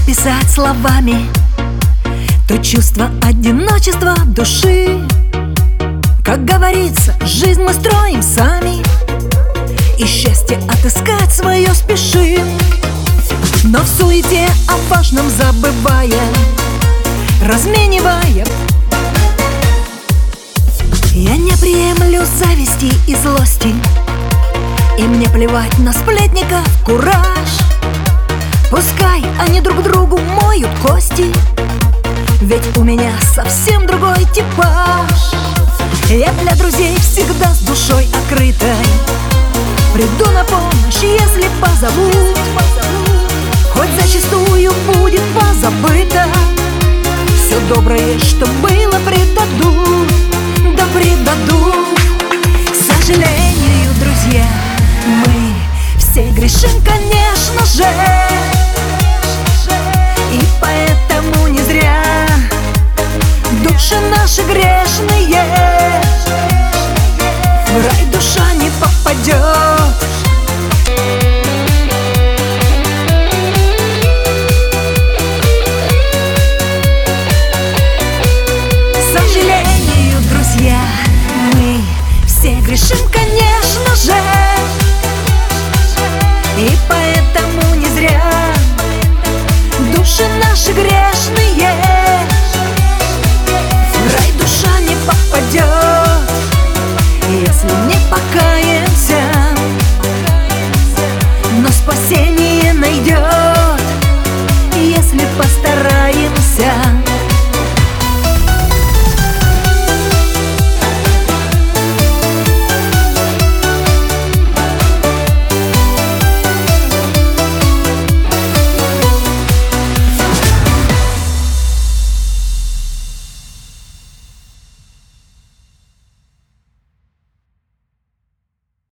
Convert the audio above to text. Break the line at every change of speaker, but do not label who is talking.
описать словами то чувство одиночества души. Как говорится, жизнь мы строим сами, и счастье отыскать свое спешим. Но в суете о важном забывая, разменивая, я не приемлю зависти и злости, и мне плевать на сплетников кураж. Пускай они друг другу моют кости, ведь у меня совсем другой типаж. Я для друзей всегда с душой открытой, приду на помощь, если позовут. Хоть зачастую будет позабыто, все доброе, что было, предадут, да предадут. К сожалению, друзья, мы все грешим, конечно же, и поэтому не зря души наши грешны.